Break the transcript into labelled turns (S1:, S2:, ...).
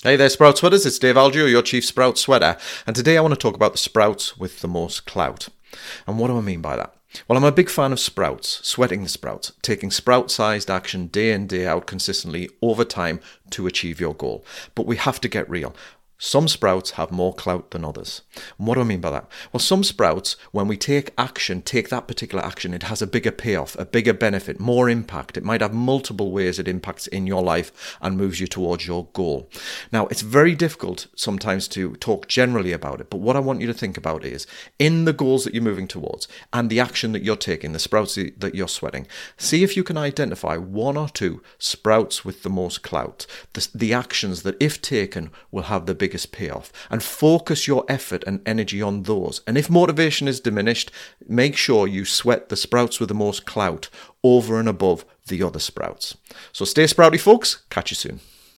S1: Hey there, Sprout Sweaters. It's Dave Algio, your Chief Sprout Sweater. And today I want to talk about the sprouts with the most clout. And what do I mean by that? Well, I'm a big fan of sprouts, sweating the sprouts, taking sprout-sized action day in, day out consistently over time to achieve your goal. But we have to get real. Some sprouts have more clout than others. And what do I mean by that? Well, some sprouts, when we take that particular action, it has a bigger payoff, a bigger benefit, more impact. It might have multiple ways it impacts in your life and moves you towards your goal. Now, it's very difficult sometimes to talk generally about it, but what I want you to think about is, in the goals that you're moving towards and the action that you're taking, the sprouts that you're sweating, see if you can identify one or two sprouts with the most clout, the actions that, if taken, will have the biggest payoff, and focus your effort and energy on those. And if motivation is diminished, make sure you sweat the sprouts with the most clout over and above the other sprouts. So stay sprouty, folks. Catch you soon.